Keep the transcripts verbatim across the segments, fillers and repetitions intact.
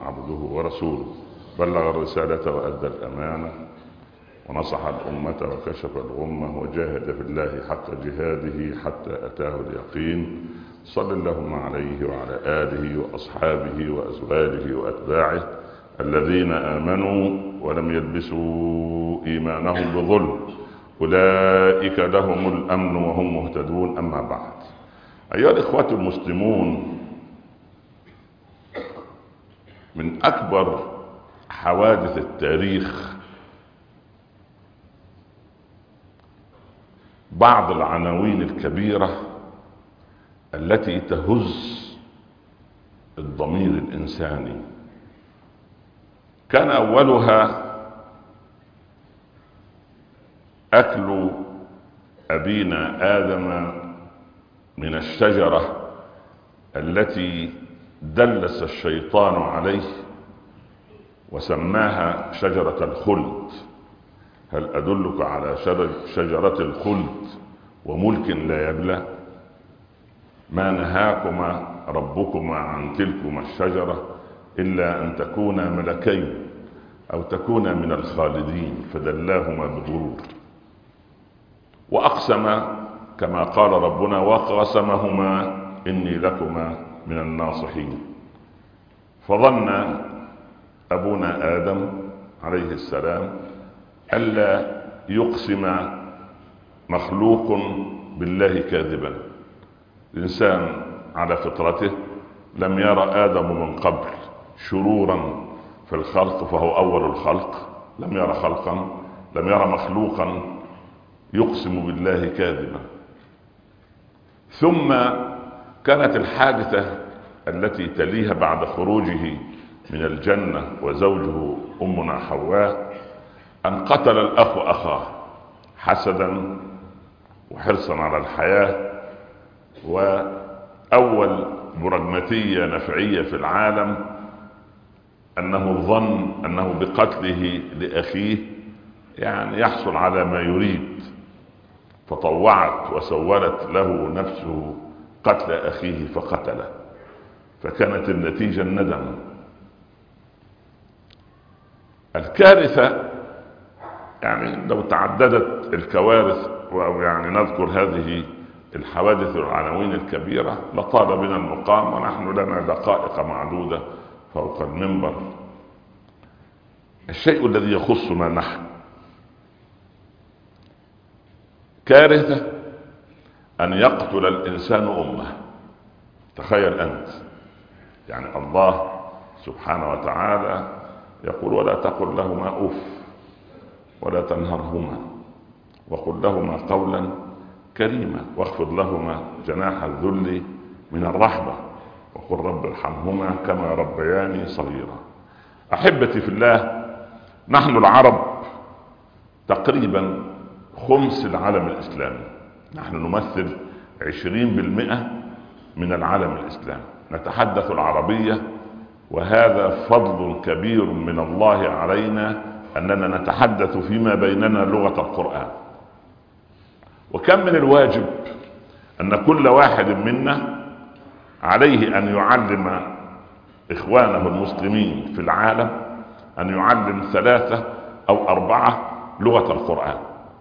عبده ورسوله، بلغ الرسالة وأدى الأمانة ونصح الأمة وكشف الغمة وجاهد في الله حق جهاده حتى أتاه اليقين. صل اللهم عليه وعلى آله وأصحابه وأزواجه وأتباعه الذين آمنوا ولم يلبسوا إيمانهم بظلم، أولئك لهم الأمن وهم مهتدون. أما بعد، أيها الإخوة المسلمون، من أكبر حوادث التاريخ بعض العناوين الكبيرة التي تهز الضمير الإنساني. كان أولها أكل أبينا آدم من الشجرة التي دلس الشيطان عليه وسماها شجرة الخلد. هل أدلك على شجرة الخلد وملك لا يبلى؟ ما نهاكما ربكما عن تلكما الشجرة إلا أن تكونا ملكين أو تكونا من الخالدين، فدلاهما بغرور. وأقسم كما قال ربنا: وقسمهما إني لكما من الناصحين. فظن أبونا آدم عليه السلام ألا يقسم مخلوق بالله كاذبا. الإنسان على فطرته لم يرى آدم من قبل شرورا في الخلق فهو أول الخلق، لم يرى خلقا، لم يرى مخلوقا يقسم بالله كاذبا. ثم كانت الحادثة التي تليها بعد خروجه من الجنة وزوجه أمنا حواء أن قتل الأخ أخاه حسدا وحرصا على الحياة. وأول برجماتية نفعية في العالم أنه ظن أنه بقتله لأخيه يعني يحصل على ما يريد، فطوعت وسولت له نفسه قتل أخيه فقتله، فكانت النتيجة الندم. الكارثة يعني لو تعددت الكوارث ويعني نذكر هذه الحوادث والعناوين الكبيرة لطال بنا المقام، ونحن لنا دقائق معدودة فوق المنبر. الشيء الذي يخصنا نحن كارثة أن يقتل الإنسان أمه. تخيل أنت، يعني الله سبحانه وتعالى يقول: ولا تقل لهما أف ولا تنهرهما وقل لهما قولا كريما واخفض لهما جناح الذل من الرحمة وقل رب ارحمهما كما ربياني صغيرا. أحبتي في الله، نحن العرب تقريبا خمس العالم الإسلامي، نحن نمثل عشرين بالمئة من العالم الإسلامي، نتحدث العربية، وهذا فضل كبير من الله علينا أننا نتحدث فيما بيننا لغة القرآن. وكم من الواجب أن كل واحد منا عليه أن يعلم إخوانه المسلمين في العالم، أن يعلم ثلاثة أو أربعة لغة القرآن.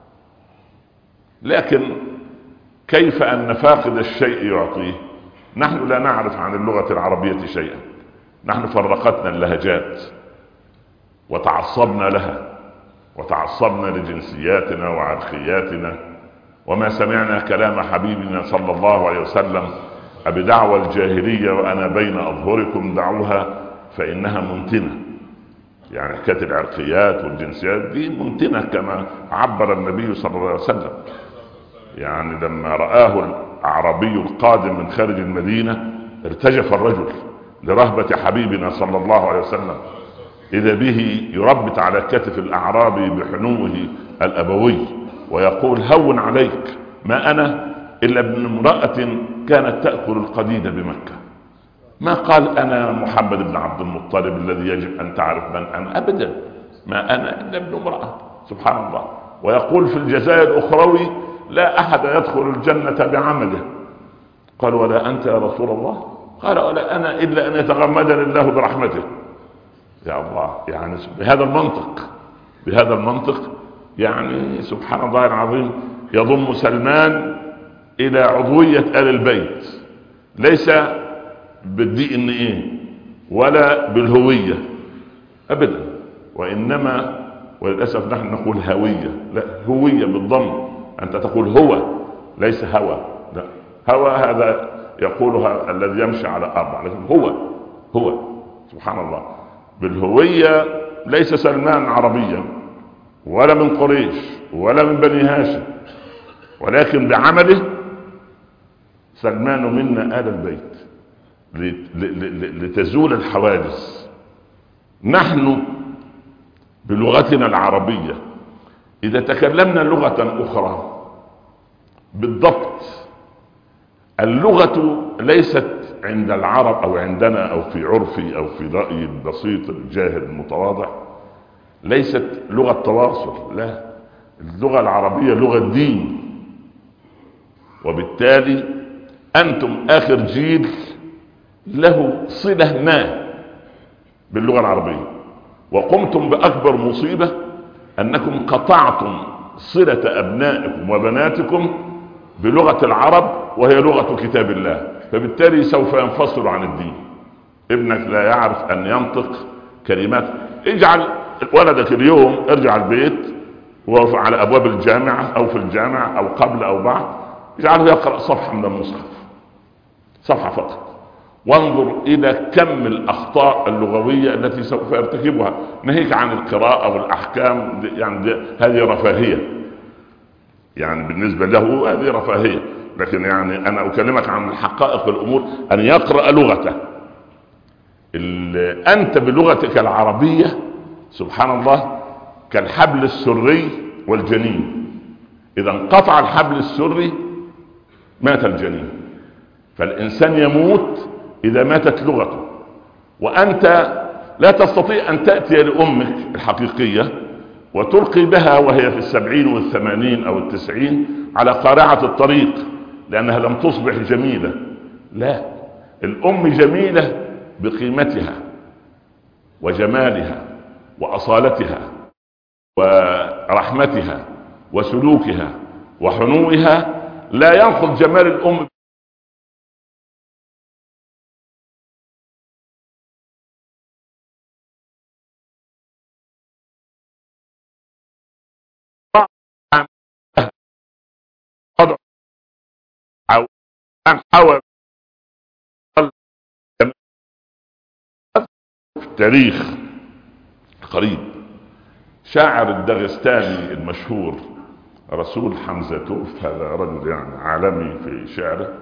لكن كيف أن فاقد الشيء يعطيه؟ نحن لا نعرف عن اللغة العربية شيئا، نحن فرقتنا اللهجات وتعصبنا لها وتعصبنا لجنسياتنا وعرقياتنا، وما سمعنا كلام حبيبنا صلى الله عليه وسلم: أبدعوى الجاهلية وأنا بين أظهركم دعوها فإنها منتنة. يعني كانت العرقيات والجنسيات دي منتنة كما عبر النبي صلى الله عليه وسلم. يعني لما رآه الأعرابي القادم من خارج المدينة ارتجف الرجل لرهبة حبيبنا صلى الله عليه وسلم، إذا به يربط على كتف الأعرابي بحنوه الأبوي ويقول: هون عليك، ما أنا إلا ابن امرأة كانت تأكل القديد بمكة. ما قال أنا محمد بن عبد المطلب الذي يجب أن تعرف من أنا، أبدا، ما أنا إلا ابن امرأة. سبحان الله. ويقول في الجزاء الأخروي: لا أحد يدخل الجنة بعمله. قال: ولا أنت يا رسول الله؟ قال: ولا أنا إلا أن يتغمدني الله برحمته. يا الله، يعني بهذا المنطق بهذا المنطق يعني سبحان الله العظيم يضم سلمان الى عضوية آل البيت، ليس بالدي ان ايه ولا بالهوية ابدا، وانما وللاسف نحن نقول هوية، لا، هوية بالضم، انت تقول هو ليس هوى، لا، هوى هذا يقولها الذي يمشي على اربع، لكن هو هو سبحان الله بالهوية. ليس سلمان عربيا ولا من قريش ولا من بني هاشم، ولكن بعمله سلمان منا آل البيت لتزول الحوادث. نحن بلغتنا العربية إذا تكلمنا لغة أخرى بالضبط، اللغة ليست عند العرب أو عندنا أو في عرفي أو في رأيي البسيط الجاهل المتواضع ليست لغة تواصل، لا، اللغة العربية لغة دين، وبالتالي أنتم آخر جيل له صلة ما باللغة العربية، وقمتم بأكبر مصيبة أنكم قطعتم صلة أبنائكم وبناتكم بلغة العرب وهي لغة كتاب الله، فبالتالي سوف ينفصل عن الدين. ابنك لا يعرف أن ينطق كلمات، اجعل ولدك اليوم ارجع البيت وهو على أبواب الجامعة أو في الجامعة أو قبل أو بعد، اجعله يقرأ صفحة من المصحف، صفحة فقط، وانظر إلى كم الأخطاء اللغوية التي سوف يرتكبها، ناهيك عن القراءة والأحكام، يعني هذه رفاهية، يعني بالنسبة له هذه رفاهية، لكن يعني أنا أكلمك عن حقائق الأمور، أن يقرأ لغته. أنت بلغتك العربية سبحان الله كالحبل السري والجنين، إذا انقطع الحبل السري مات الجنين، فالإنسان يموت إذا ماتت لغته، وأنت لا تستطيع أن تأتي لأمك الحقيقية وتلقي بها وهي في السبعين والثمانين أو التسعين على قارعة الطريق لأنها لم تصبح جميلة، لا، الأم جميلة بقيمتها وجمالها وأصالتها ورحمتها وسلوكها وحنوها، لا ينقض جمال الأم أو أن حاول في التاريخ قريب شاعر الدغستاني المشهور رسول حمزتوف، هذا رجل يعني عالمي في شعره،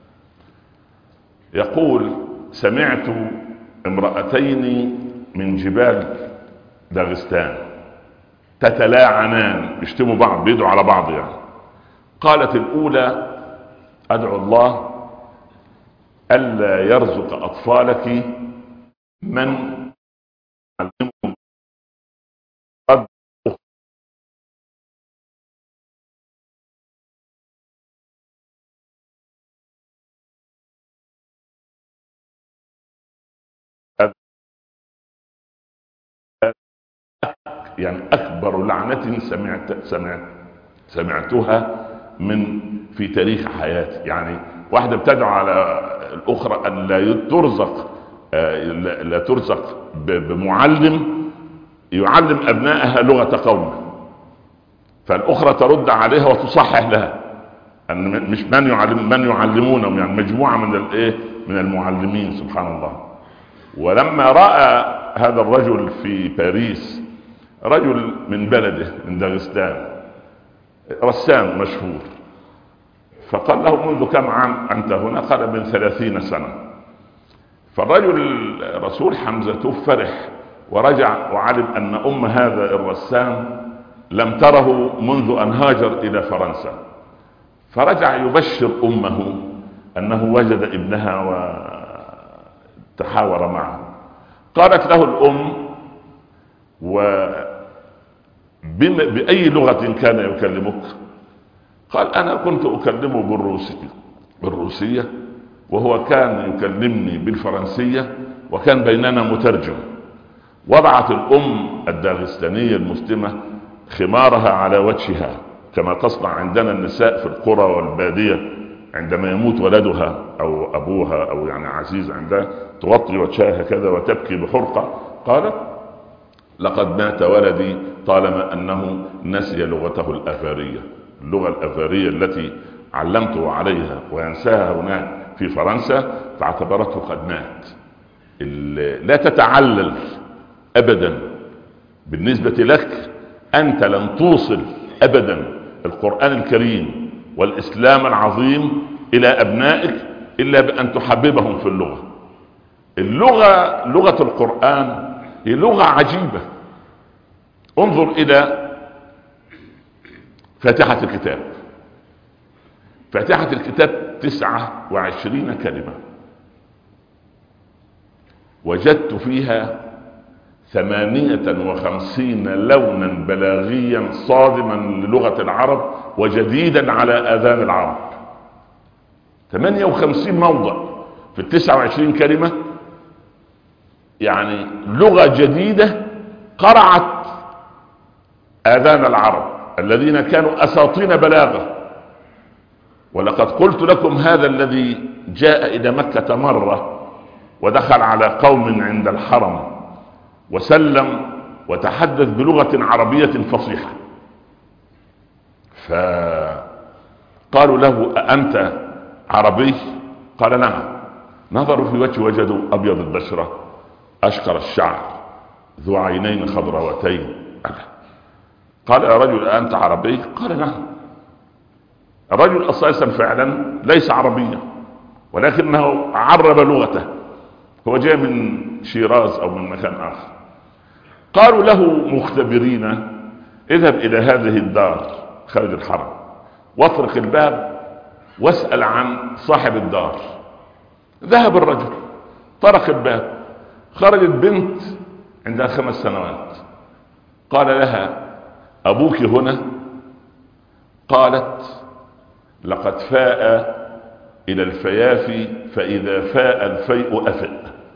يقول: سمعت امرأتين من جبال داغستان تتلاعنان، يشتموا بعض، بيدعوا على بعض يعني. قالت الأولى: أدعو الله ألا يرزق أطفالك من يعلمهم قد يعني أكبر لعنة سمعت سمعت سمعتها من في تاريخ حياتي. يعني واحدة بتدعو على الأخرى أن لا ترزق لا ترزق بمعلم يعلم أبنائها لغة قومه، فالأخرى ترد عليها وتصحح لها أن مش من يعلم من يعلمونهم، يعني مجموعة من الإيه من المعلمين سبحان الله. ولما رأى هذا الرجل في باريس، رجل من بلده من داغستان، رسام مشهور، فقال له: منذ كم عام أنت هنا؟ قال: من ثلاثين سنة. فالرجل رسول حمزتوف فرح ورجع وعلم أن أم هذا الرسام لم تره منذ أن هاجر إلى فرنسا، فرجع يبشر أمه أنه وجد ابنها وتحاور معه. قالت له الأم: وبأي لغة كان يكلمك؟ قال: أنا كنت أكلمه بالروسية بالروسية وهو كان يكلمني بالفرنسية، وكان بيننا مترجم. وضعت الأم الداغستانية المسلمة خمارها على وجهها كما تصنع عندنا النساء في القرى والبادية عندما يموت ولدها أو أبوها أو يعني عزيز عندها، تغطي وجهها كذا وتبكي بحرقة. قالت لقد مات ولدي طالما أنه نسي لغته الأفارية، اللغة الأفارية التي علمته عليها وينساها هناك في فرنسا، فاعتبرته قد مات. لا تتعلل أبدا بالنسبة لك، أنت لن توصل أبدا القرآن الكريم والإسلام العظيم إلى أبنائك إلا بأن تحببهم في اللغة. اللغة لغة القرآن هي لغة عجيبة. انظر إلى فاتحة الكتاب. فاتحة الكتاب تسعة وعشرين كلمة، وجدت فيها ثمانية وخمسين لونا بلاغيا صادما للغة العرب وجديدا على آذان العرب. ثمانية وخمسين موضع في التسعة وعشرين كلمة، يعني لغة جديدة قرعت آذان العرب الذين كانوا أساطين بلاغة. ولقد قلت لكم هذا الذي جاء إلى مكة مرة ودخل على قوم عند الحرم وسلم وتحدث بلغة عربية فصيحة، فقالوا له أأنت عربي؟ قال نعم. نظروا في وجه وجدوا أبيض البشرة أشقر الشعر ذو عينين خضراوتين. قال يا رجل أأنت عربي؟ قال نعم. الرجل أساسا فعلا ليس عربيا، ولكنه عرب لغته، هو جاء من شيراز أو من مكان آخر. قالوا له مختبرين اذهب إلى هذه الدار خارج الحرم واطرق الباب واسأل عن صاحب الدار. ذهب الرجل طرق الباب، خرجت بنت عندها خمس سنوات. قال لها أبوك هنا؟ قالت لقد فاء إلى الفيافي فإذا فاء الفيء أفئ.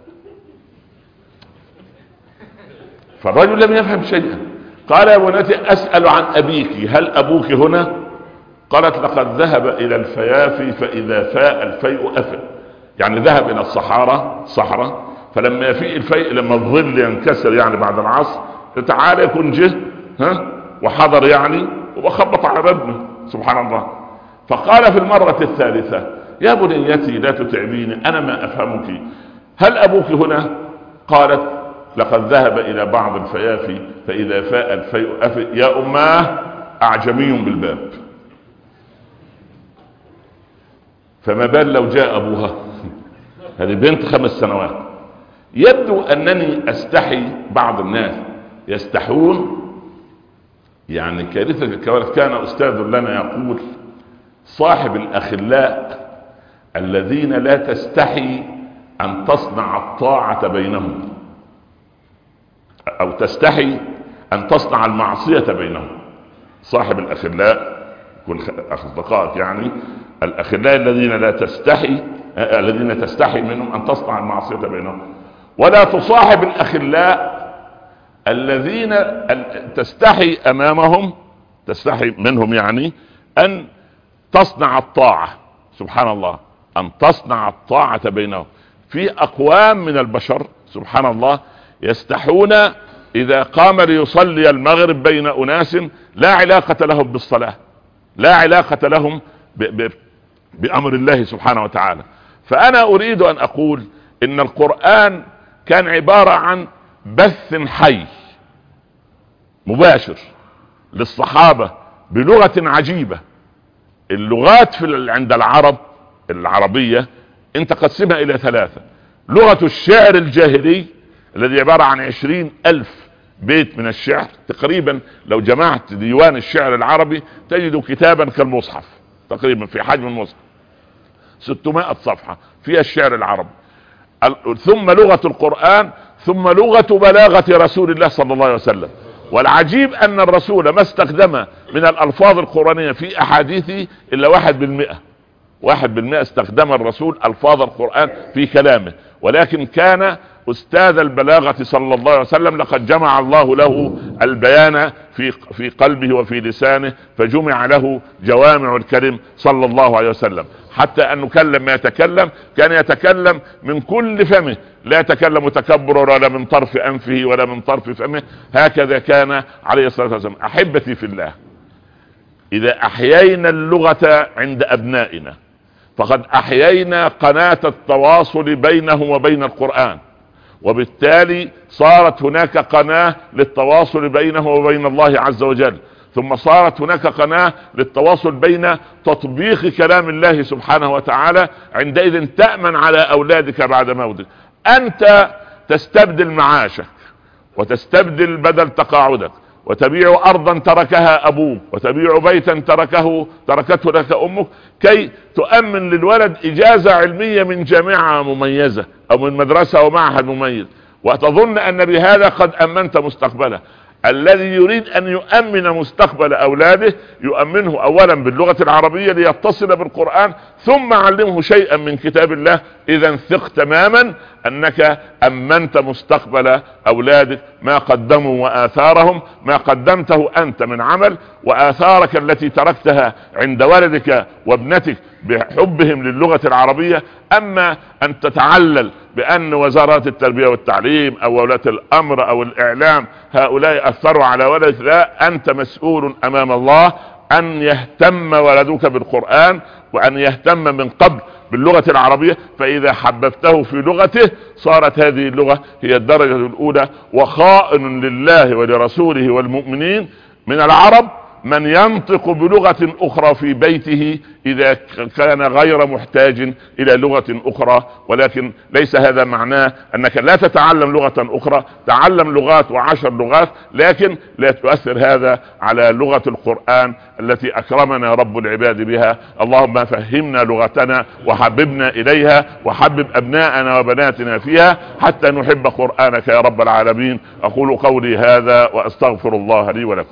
فالرجل لم يفهم شيئا. قال يا بنتي أسأل عن أبيك، هل أبوك هنا؟ قالت لقد ذهب إلى الفيافي فإذا فاء الفيء أفئ، يعني ذهب إلى الصحارى صحراء، فلما يفيء الفيء لما الظل ينكسر يعني بعد العصر تعالى يكون جه ها وحضر يعني وخبط على بابنا. سبحان الله. فقال في المرة الثالثة يا بنيتي لا تتعبيني أنا ما أفهمك، هل أبوك هنا؟ قالت لقد ذهب إلى بعض الفيافي فإذا فاء الفيء أفئ يا أماه أعجمي بالباب. فما بال لو جاء أبوها؟ هذه بنت خمس سنوات. يبدو أنني أستحي، بعض الناس يستحون، يعني كارثة الكوارث. كان أستاذ لنا يقول صاحب الأخلاء الذين لا تستحي أن تصنع الطاعة بينهم، أو تستحي أن تصنع المعصية بينهم. صاحب الأخلاء كل أصدقائك يعني الأخلاء الذين لا تستحي الذين تستحي منهم أن تصنع المعصية بينهم، ولا تصاحب الأخلاء الذين تستحي أمامهم تستحي منهم يعني أن تصنع الطاعة. سبحان الله، أن تصنع الطاعة بينهم. في أقوام من البشر سبحان الله يستحون إذا قام ليصلي المغرب بين أناس لا علاقة لهم بالصلاة، لا علاقة لهم ب ب بأمر الله سبحانه وتعالى. فأنا أريد أن أقول إن القرآن كان عبارة عن بث حي مباشر للصحابة بلغة عجيبة. اللغات في عند العرب العربية انت قسمها الى ثلاثة: لغة الشعر الجاهلي الذي عبارة عن عشرين الف بيت من الشعر تقريبا، لو جمعت ديوان الشعر العربي تجد كتابا كالمصحف تقريبا في حجم المصحف، ستمائة صفحة فيها الشعر العربي. ثم لغة القرآن، ثم لغة بلاغة رسول الله صلى الله عليه وسلم. والعجيب ان الرسول ما استخدم من الالفاظ القرآنية في احاديثه الا واحد بالمئة واحد بالمئة استخدم الرسول الفاظ القرآن في كلامه، ولكن كان أستاذ البلاغة صلى الله عليه وسلم لقد جمع الله له البيان في في قلبه وفي لسانه، فجمع له جوامع الكلم صلى الله عليه وسلم، حتى أنه كلم ما يتكلم كان يتكلم من كل فمه، لا يتكلم تكبرا ولا من طرف أنفه ولا من طرف فمه، هكذا كان عليه الصلاة والسلام. أحبتي في الله، إذا أحيينا اللغة عند أبنائنا فقد أحيينا قناة التواصل بينهم وبين القرآن، وبالتالي صارت هناك قناة للتواصل بينه وبين الله عز وجل، ثم صارت هناك قناة للتواصل بين تطبيق كلام الله سبحانه وتعالى. عندئذ تأمن على أولادك بعد موتك. أنت تستبدل معاشك وتستبدل بدل تقاعدك، وتبيع أرضا تركها أبوك، وتبيع بيتا تركه تركته لك أمك، كي تؤمن للولد إجازة علمية من جامعة مميزة أو من مدرسة أو معهد مميز، وتظن أن بهذا قد أمنت مستقبله. الذي يريد أن يؤمن مستقبل أولاده يؤمنه أولا باللغة العربية ليتصل بالقرآن، ثم علمه شيئا من كتاب الله. إذا ثق تماما أنك أمنت مستقبل أولادك، ما قدموا وآثارهم، ما قدمته أنت من عمل، وآثارك التي تركتها عند ولدك وابنتك بحبهم للغة العربية. أما أن تتعلل بأن وزارات التربية والتعليم أو ولاة الأمر أو الإعلام هؤلاء أثروا على ولدك، لا، أنت مسؤول أمام الله أن يهتم ولدك بالقرآن، وأن يهتم من قبل باللغة العربية. فإذا حببته في لغته صارت هذه اللغة هي الدرجة الأولى. وخائن لله ولرسوله والمؤمنين من العرب من ينطق بلغة أخرى في بيته إذا كان غير محتاج إلى لغة أخرى، ولكن ليس هذا معناه أنك لا تتعلم لغة أخرى. تعلم لغات وعشر لغات، لكن لا تؤثر هذا على لغة القرآن التي أكرمنا رب العباد بها. اللهم فهمنا لغتنا وحببنا إليها، وحبب أبناءنا وبناتنا فيها، حتى نحب قرآنك يا رب العالمين. أقول قولي هذا وأستغفر الله لي ولكم.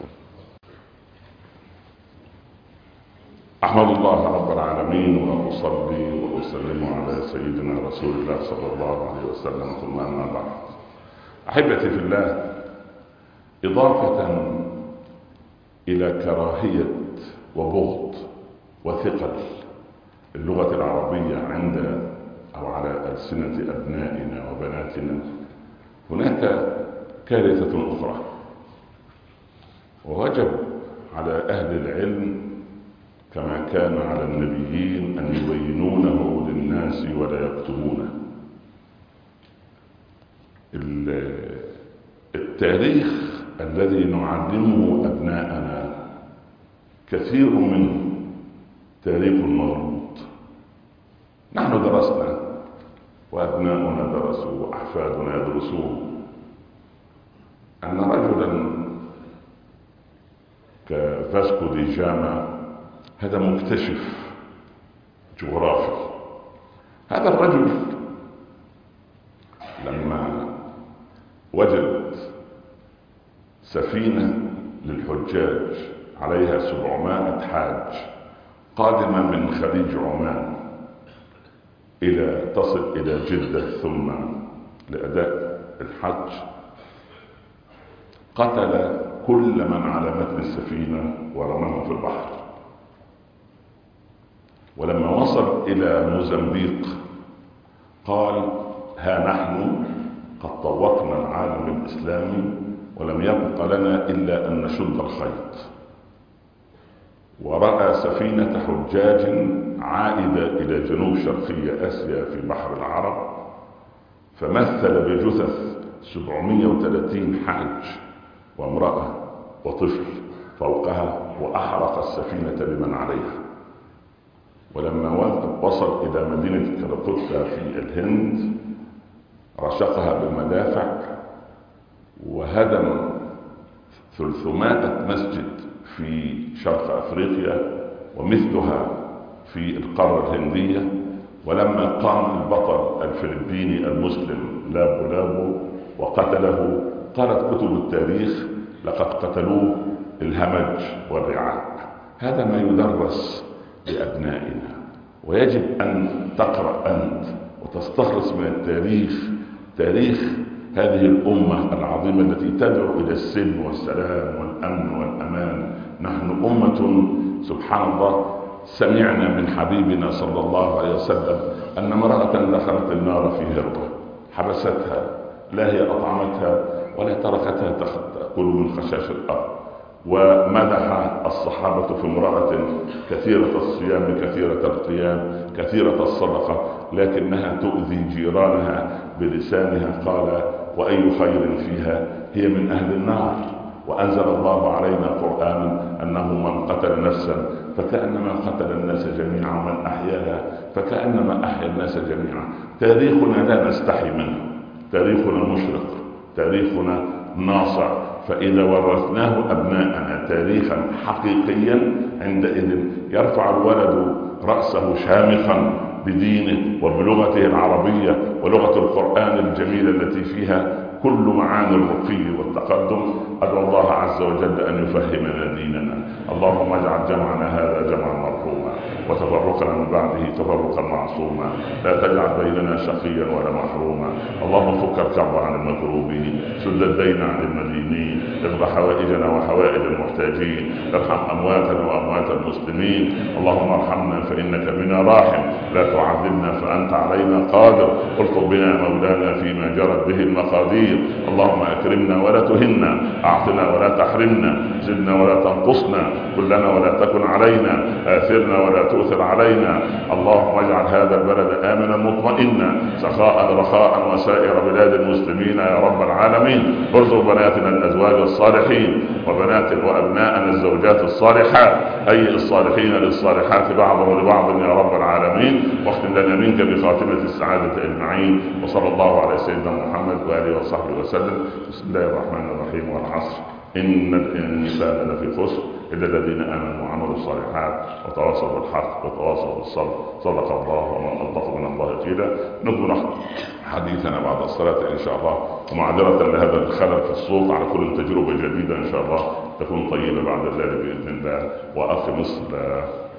أحمد الله رب العالمين وأصلي وأسلم على سيدنا رسول الله صلى الله عليه وسلم، ثم أما بعد. أحبتي في الله، إضافة إلى كراهية وبغض وثقل اللغة العربية عند أو على ألسنة أبنائنا وبناتنا، هناك كارثة أخرى، ووجب على أهل العلم كما كان على النبيين أن يبينونه للناس ولا يكتمونه. التاريخ الذي نعلمه أبناءنا كثير منه تاريخ مغلوط. نحن درسنا وأبناؤنا درسوا وأحفادنا يدرسون أن رجلا كفاسكو دي جاما هذا مكتشف جغرافي. هذا الرجل لما وجد سفينة للحجاج عليها سبعمائة حاج قادمة من خليج عمان إلى تصل إلى جدة ثم لأداء الحج، قتل كل من على متن السفينة ورماهم في البحر. ولما وصل إلى موزمبيق قال: ها نحن قد طوقنا العالم الإسلامي ولم يبق لنا إلا أن نشد الخيط. ورأى سفينة حجاج عائدة إلى جنوب شرقي آسيا في بحر العرب، فمثل بجثث سبعمائة وثلاثين حاج وامرأة وطفل فوقها، وأحرق السفينة بمن عليها. ولما وصل إلى مدينة كالكوتا في الهند رشقها بالمدافع وهدم ثلاثمائة مسجد في شرق أفريقيا ومثلها في القارة الهندية. ولما قام البطل الفلبيني المسلم لابو لابو وقتله، قالت كتب التاريخ: لقد قتلوه الهمج والرعاع. هذا ما يدرس لأبنائنا، ويجب أن تقرأ أنت وتستخلص من التاريخ تاريخ هذه الأمة العظيمة التي تدعو إلى السلم والسلام والأمن والأمان. نحن أمة سبحان الله سمعنا من حبيبنا صلى الله عليه وسلم أن امرأة دخلت النار في هرة حبستها، لا هي أطعمتها ولا تركتها تأكل من خشاش الأرض. ومدح الصحابة في امرأة كثيرة الصيام كثيرة القيام كثيرة الصدقة لكنها تؤذي جيرانها بلسانها، قال وأي خير فيها، هي من أهل النار. وأنزل الله علينا قرآنا أنه من قتل نفسا فكأنما قتل الناس جميعا ومن أحياها فكأنما أحيا الناس جميعا. تاريخنا لا نستحي منه، تاريخنا مشرق، تاريخنا ناصع. فإذا ورثناه أبناءنا تاريخا حقيقيا عندئذ يرفع الولد رأسه شامخا بدينه وبلغته العربية ولغة القرآن الجميلة التي فيها كل معاني الرقي والتقدم. أدعو الله عز وجل أن يفهمنا ديننا. اللهم اجعل جمعنا هذا جمعا مرحوما وتفرقنا من بعده تفرقا معصوما، لا تجعل بيننا شقيا ولا محروما. اللهم فك الكرب عن المكروبين، سد الدين عن المدينين، اقض حوائجنا وحوائج المحتاجين، ارحم أمواتنا وأموات المسلمين. اللهم ارحمنا فإنك بنا راحم، لا تعذبنا فأنت علينا قادر. الطف بنا مولانا فيما جرت به المقادير. اللهم أكرمنا ولا تهنا، أعطنا ولا تحرمنا، زدنا ولا تنقصنا، كلنا ولا تكن علينا، آثرنا ولا تؤثر علينا. اللهم اجعل هذا البلد آمنا مطمئنا سخاء رخاء وسائر بلاد المسلمين يا رب العالمين. ارزق بناتنا الأزواج الصالحين وبنات وأبناءنا الزوجات الصالحات، أي الصالحين للصالحات بعضهم لبعض يا رب العالمين. واختم لنا منك بخاتمة السعادة أجمعين. وصلى الله على سيدنا محمد وآله وصحبه وسلم. بسم الله الرحمن الرحيم. والعصر إن الإنسان لفي خسر إلا الذين آمنوا وعملوا الصالحات وتواصوا بالحق وتواصوا بالصبر. صدق الله ومن أصدق من الله قيلا. نكمل حديثنا بعد الصلاة إن شاء الله، ومعذرة لهذا الخلل في الصوت على كل تجربة جديدة إن شاء الله تكون طيبة بعد ذلك بإذن الله. وأخي مصر